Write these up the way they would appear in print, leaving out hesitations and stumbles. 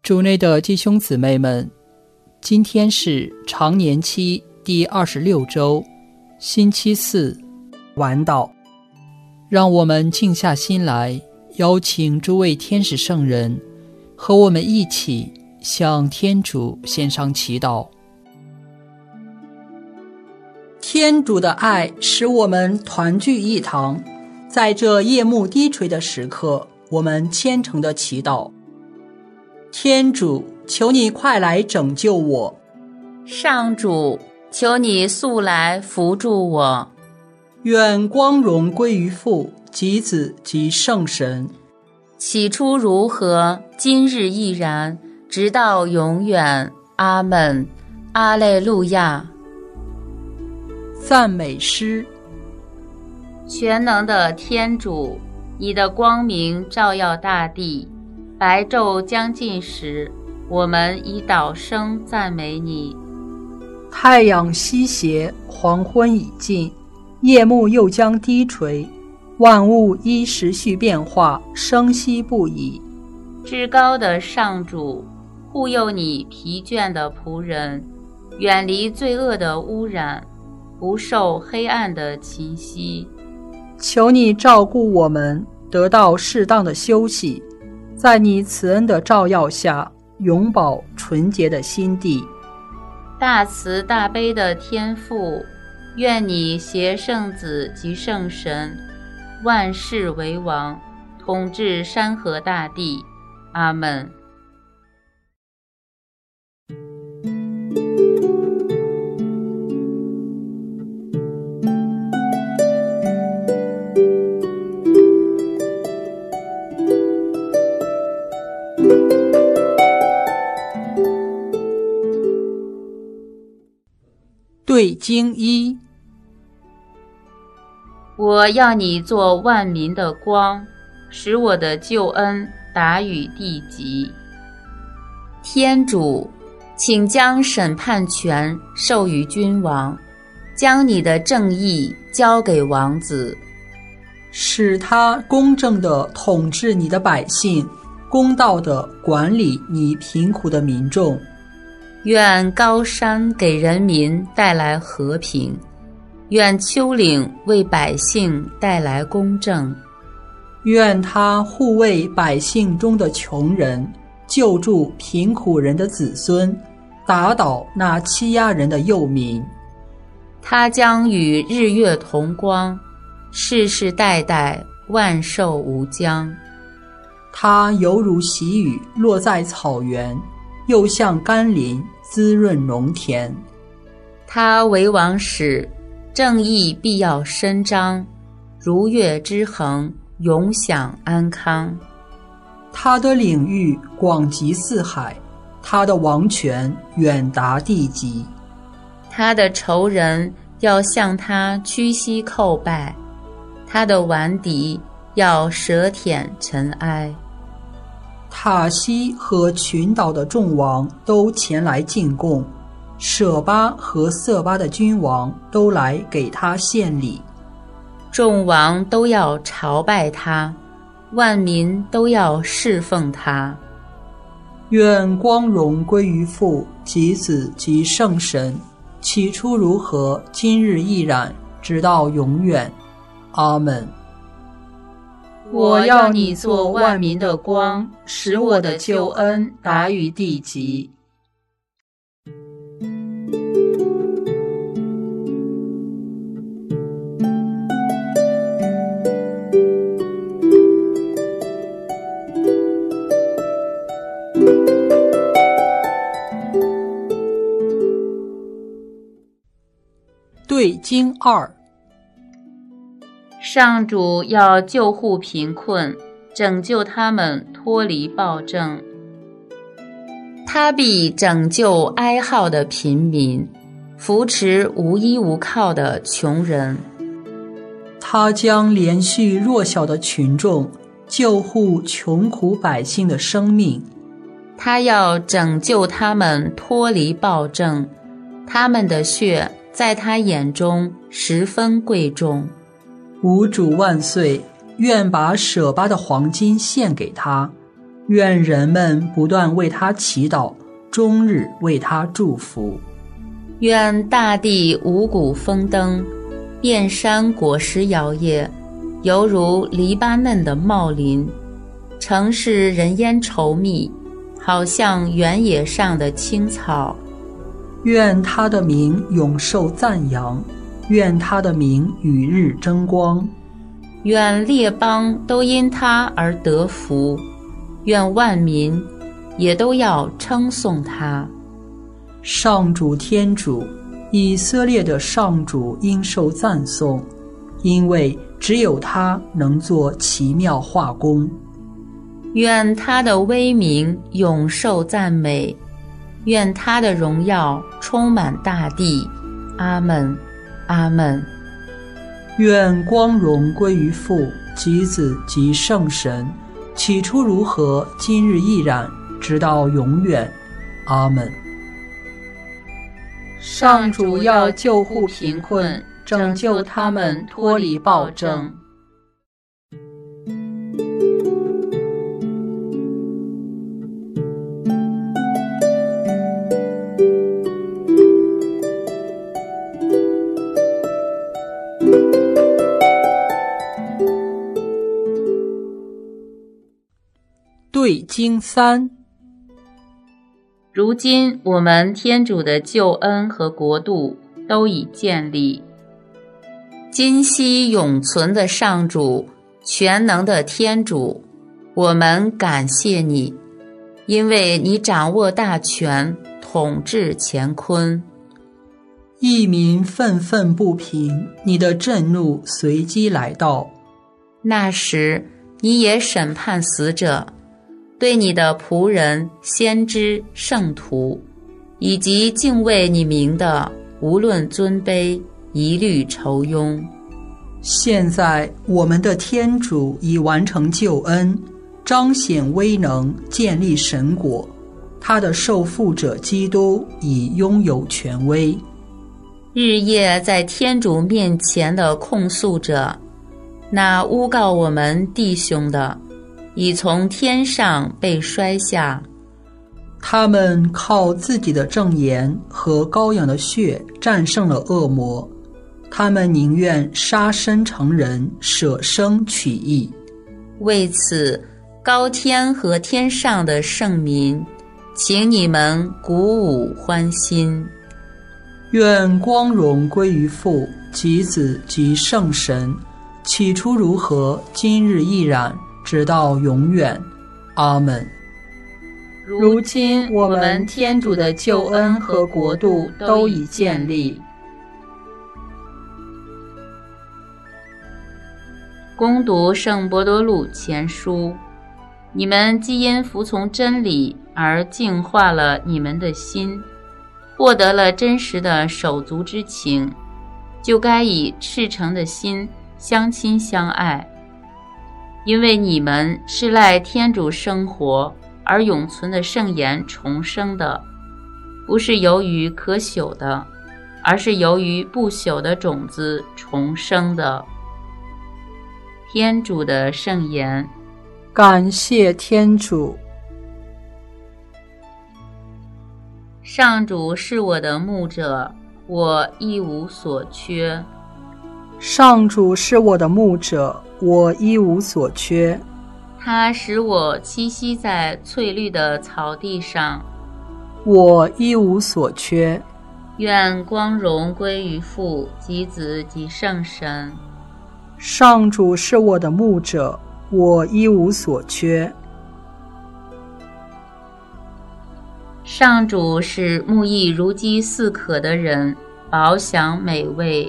主内的弟兄姊妹们，今天是常年期第26周，星期四，晚祷。让我们静下心来，邀请诸位天使圣人和我们一起向天主献上祈祷。天主的爱使我们团聚一堂，在这夜幕低垂的时刻，我们虔诚地祈祷。天主，求你快来拯救我。 上主，求你速来扶助我。 愿光荣归于父及子及圣神。 起初如何，今日亦然，直到永远。阿们。阿肋路亚。 赞美诗。 全能的天主，你的光明照耀大地，白昼将近时，我们以祷声赞美你。 太阳西斜，黄昏已尽，夜幕又将低垂，万物依时序变化，生息不已。 至高的上主，护佑你疲倦的仆人，远离罪恶的污染，不受黑暗的侵袭。 求你照顾我们，得到适当的休息，在你慈恩的照耀下，永保纯洁的心地。 大慈大悲的天父，愿你携圣子及圣神，万世为王，统治山河大地。阿们。对经一。 我要你做万民的光，使我的救恩达于地极。天主，请将审判权授予君王，将你的正义交给王子， 使他公正地统治你的百姓，公道地管理你贫苦的民众。 愿高山给人民带来和平，愿丘陵为百姓带来公正。 愿他护卫百姓中的穷人，救助贫苦人的子孙，打倒那欺压人的幼民。 他将与日月同光，世世代代万寿无疆。 他犹如喜雨落在草原，又像甘霖滋润农田。 他为王时，正义必要伸张，如月之衡，永享安康。 他的领域广及四海，他的王权远达地极。 他的仇人要向他屈膝叩拜，他的顽敌要舌舔尘埃。 塔西和群岛的众王都前来进贡，舍巴和色巴的君王都来给他献礼。 众王都要朝拜他，万民都要侍奉他。 愿光荣归于父及子及圣神，起初如何，今日亦然，直到永远。阿们。我要你做万民的光，使我的救恩达于地极。对经二。 上主要救护贫困，拯救他们脱离暴政。他必拯救哀号的贫民，扶持无依无靠的穷人。 他将连续弱小的群众，救护穷苦百姓的生命。 他要拯救他们脱离暴政，他们的血在他眼中十分贵重。 吾主万岁，愿把舍巴的黄金献给他， 愿人们不断为他祈祷，终日为他祝福。 愿大地五谷丰登，遍山果实摇曳，犹如黎巴嫩的茂林，城市人烟稠密，好像原野上的青草。 愿他的名永受赞扬，愿他的名与日争光。 愿列邦都因他而得福，愿万民也都要称颂他。 上主天主，以色列的上主应受赞颂，因为只有他能做奇妙化工。 愿他的威名永受赞美，愿他的荣耀充满大地。阿们，阿们。 愿光荣归于父及子及圣神，起初如何，今日亦然，直到永远。阿们。上主要救护贫困，拯救他们脱离暴政。对经3。 如今我们天主的救恩和国度都已建立。今昔永存的上主，全能的天主，我们感谢你，因为你掌握大权，统治乾坤。 异民愤愤不平，你的震怒随机来到。 那时你也审判死者，对你的仆人、先知、圣徒，以及敬畏你名的，无论尊卑，一律酬庸。 现在我们的天主已完成救恩，彰显威能，建立神国，他的受傅者基督已拥有权威。 日夜在天主面前的控诉者，那诬告我们弟兄的，已从天上被摔下。 他们靠自己的正言和羔羊的血战胜了恶魔，他们宁愿杀身成人，舍生取义。 为此，高天和天上的圣民，请你们鼓舞欢心。 愿光荣归于父及子及圣神，起初如何，今日亦然，直到永远。阿们。如今我们天主的救恩和国度都已建立。 恭读圣伯多禄前书，你们既因服从真理而净化了你们的心，获得了真实的手足之情，就该以赤诚的心相亲相爱。因为你们是赖天主生活而永存的圣言重生的，不是由于可朽的，而是由于不朽的种子重生的。天主的圣言。 感谢天主。 上主是我的牧者，我一无所缺。 上主是我的牧者，我一无所缺。 他使我栖息在翠绿的草地上， 我一无所缺。 愿光荣归于父及子及圣神。 上主是我的牧者，我一无所缺。 上主使牧役如饥似渴的人饱享美味。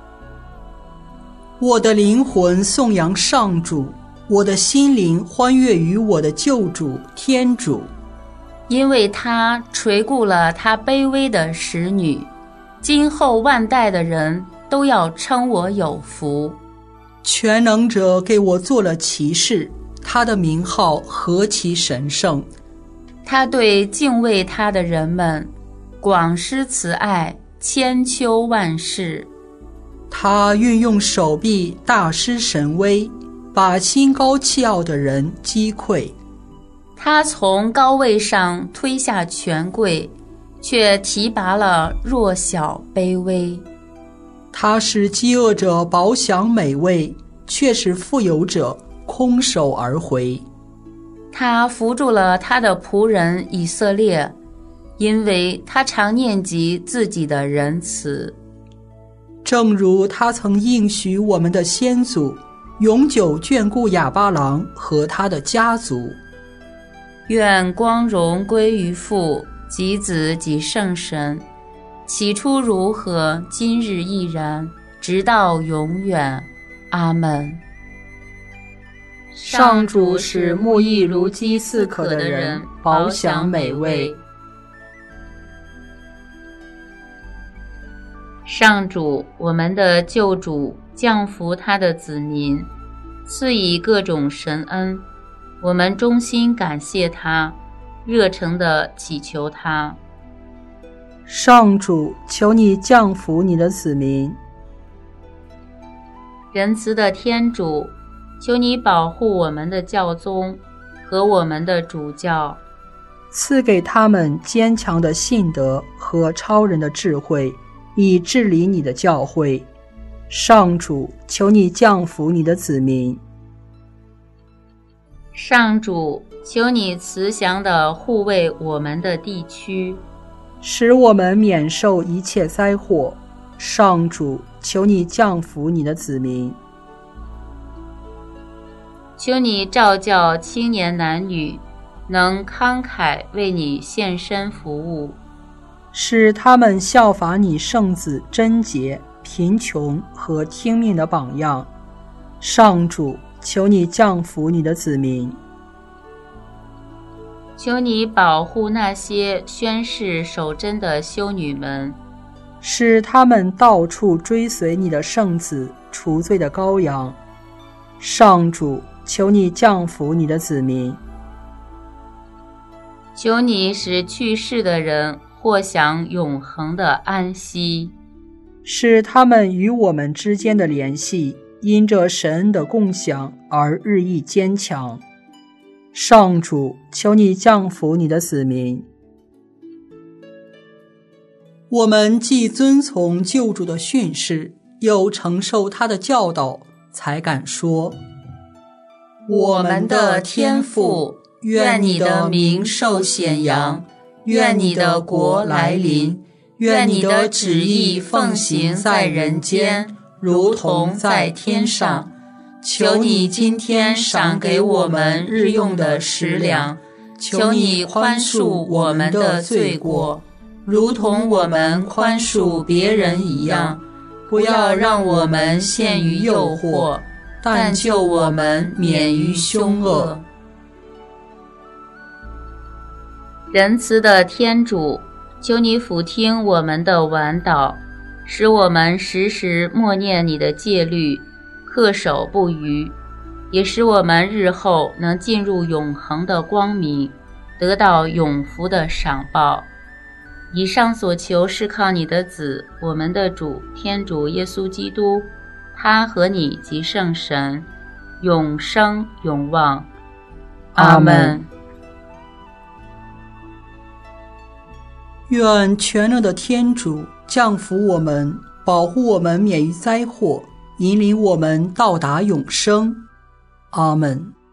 我的灵魂颂扬上主，我的心灵欢悦于我的救主天主， 因为他垂顾了他卑微的使女，今后万代的人都要称我有福。 全能者给我做了骑士，他的名号何其神圣。 他对敬畏他的人们广施慈爱，千秋万世。 他运用手臂大施神威，把心高气傲的人击溃。 他从高位上推下权贵，却提拔了弱小卑微。 他使饥饿者饱享美味，却使富有者空手而回。 他扶助了他的仆人以色列，因为他常念及自己的仁慈。 正如他曾应许我们的先祖，永久眷顾亚巴郎和他的家族。 愿光荣归于父及子及圣神，起初如何，今日亦然，直到永远。阿们。 上主使慕义如饥似渴的人饱享美味。 上主，我们的救主，降福他的子民，赐以各种神恩，我们衷心感谢他，热诚地祈求他。 上主，求你降福你的子民。 仁慈的天主，求你保护我们的教宗和我们的主教， 赐给他们坚强的信德和超人的智慧，以治理你的教会。上主，求你降福你的子民。 上主，求你慈祥地护卫我们的地区， 使我们免受一切灾祸。上主，求你降福你的子民。 求你召教青年男女，能慷慨为你献身服务， 使他们效法你圣子贞洁、贫穷和听命的榜样。上主，求你降福你的子民。 求你保护那些宣誓守贞的修女们， 使他们到处追随你的圣子除罪的羔羊。上主，求你降福你的子民。 求你使去世的人获享永恒的安息， 使他们与我们之间的联系因着神恩的共享而日益坚强。上主，求你降福你的子民。我们既遵从救主的训示，又承受他的教导，才敢说： 我们的天父，愿你的名受显扬，愿你的国来临，愿你的旨意奉行在人间，如同在天上。求你今天赏给我们日用的食粮，求你宽恕我们的罪过，如同我们宽恕别人一样，不要让我们陷于诱惑，但救我们免于凶恶。仁慈的天主，求你俯听我们的挽祷，使我们时时默念你的戒律，恪守不渝，也使我们日后能进入永恒的光明，得到永福的赏报。以上所求是靠你的子，我们的主天主耶稣基督，他和你及圣神，永生永旺。阿们。 愿全能的天主降福我们，保护我们免于灾祸，引领我们到达永生。阿们。